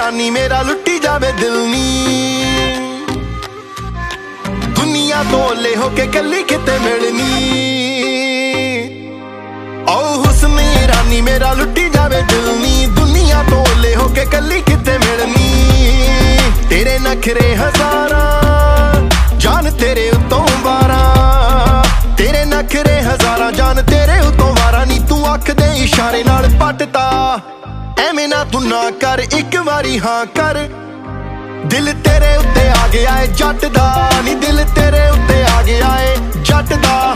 ਰਾਨੀ ਮੇਰਾ ਲੁੱਟੀ ਜਾਵੇ ਦਿਲ ਨੀ, ਦੁਨੀਆ ਤੋਂ ਲੈ ਹੋ ਕੇ ਕੱਲੀ ਕਿਤੇ ਮਿਲਣੀ। ਓ ਹੁਸਨੇ ਰਾਨੀ ਮੇਰਾ ਲੁੱਟੀ ਜਾਵੇ ਦਿਲ ਨੀ, ਦੁਨੀਆ ਤੋਂ ਲੈ ਹੋ ਕੇ ਕੱਲੀ ਕਿਤੇ ਮਿਲਣੀ। ਤੇਰੇ ਨਖਰੇ ਹਜ਼ਾਰਾਂ ਜਾਨ ਤੇਰੇ ਉਤੋਂ 12, ਤੇਰੇ ਨਖਰੇ ਹਜ਼ਾਰਾਂ ਜਾਨ ਤੇਰੇ ਉਤੋਂ 12 ਨੀ। ਤੂੰ ਅੱਖ ਦੇ ਇਸ਼ਾਰੇ ਨਾਲ ਪੱਟਦਾ, ਐਵੇਂ ਨਾ ਤੂੰ ਨਾ ਕਰ ਇੱਕ ਵਾਰੀ ਹਾਂ ਕਰ। ਦਿਲ ਤੇਰੇ ਉੱਤੇ ਆ ਗਿਆ ਏ ਜੱਟ ਦਾ ਨੀ, ਦਿਲ ਤੇਰੇ ਉੱਤੇ ਆ ਗਿਆ ਏ ਜੱਟ ਦਾ।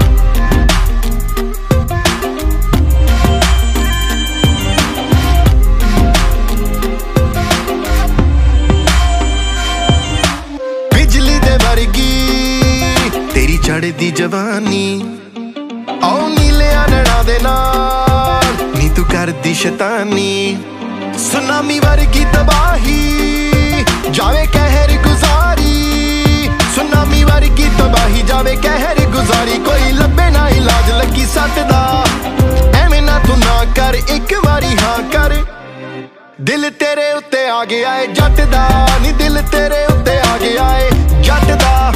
ਬਿਜਲੀ ਦੇ ਵਰਗੀ ਤੇਰੀ ਚੜ੍ਹਦੀ ਜਵਾਨੀ, ਆਓ ਨੀਲਿਆਂ ਨੈਣਾਂ ਦੇ ਨਾਲ ਨੀ ਤੂੰ ਕਰਦੀ ਸ਼ੈਤਾਨੀ। ਸੁਨਾਮੀ ਵਰਗੀ ਤਬਾਹੀ ਜਾਵੇ ਕਹਿਰ ਗੁਜ਼ਾਰੀ, ਸੁਨਾਮੀ ਵਰਗੀ ਤਬਾਹੀ ਜਾਵੇ ਕਹਿਰ ਗੁਜ਼ਾਰੀ। ਕੋਈ ਲੱਭੇ ਨਾ ਇਲਾਜ ਲੱਗੀ ਸੱਟ ਦਾ, ਐਵੇਂ ਨਾ ਤੂੰ ਨਾ ਕਰ ਇੱਕ ਵਾਰੀ ਹਾਂ ਕਰ। ਦਿਲ ਤੇਰੇ ਉੱਤੇ ਆ ਗਿਆ ਏ ਜੱਟ ਦਾ ਨੀ, ਦਿਲ ਤੇਰੇ ਉੱਤੇ ਆ ਗਿਆ ਏ ਜੱਟ ਦਾ।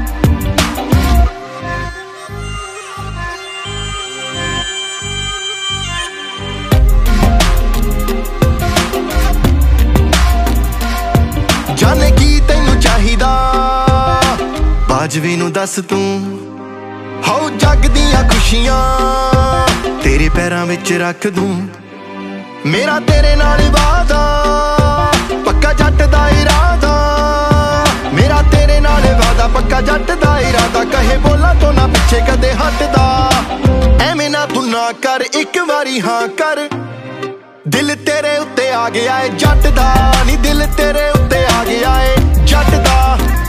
ਜਾਣੇ ਕੀ ਤੈਨੂੰ ਚਾਹੀਦਾ ਬਾਜਵੇ ਨੂੰ ਦੱਸ ਤੂੰ, ਹੋ ਜੱਗ ਦੀਆਂ ਖੁਸ਼ੀਆਂ ਤੇਰੇ ਪੈਰਾਂ ਵਿੱਚ ਰੱਖ ਦੂੰ। ਮੇਰਾ ਤੇਰੇ ਨਾਲ ਵਾਦਾ ਪੱਕਾ ਜੱਟ ਦਾ ਇਰਾਦਾ, ਮੇਰਾ ਤੇਰੇ ਨਾਲ ਵਾਦਾ ਪੱਕਾ ਜੱਟ ਦਾ ਇਰਾਦਾ। ਕਹੇ ਬੋਲਾਂ ਤੋਂ ਨਾ ਪਿੱਛੇ ਕਦੇ ਹਟਦਾ, ਐਵੇਂ ਨਾ ਤੂੰ ਨਾ ਕਰ ਇੱਕ ਵਾਰੀ ਹਾਂ ਕਰ। ਦਿਲ ਤੇਰੇ ਉੱਤੇ ਆ ਗਿਆ ਏ ਜੱਟ ਦਾ ਨੀ, ਦਿਲ ਤੇਰੇ ਉੱਤੇ ਆ ਗਿਆ ਏ ਜੱਟ ਦਾ।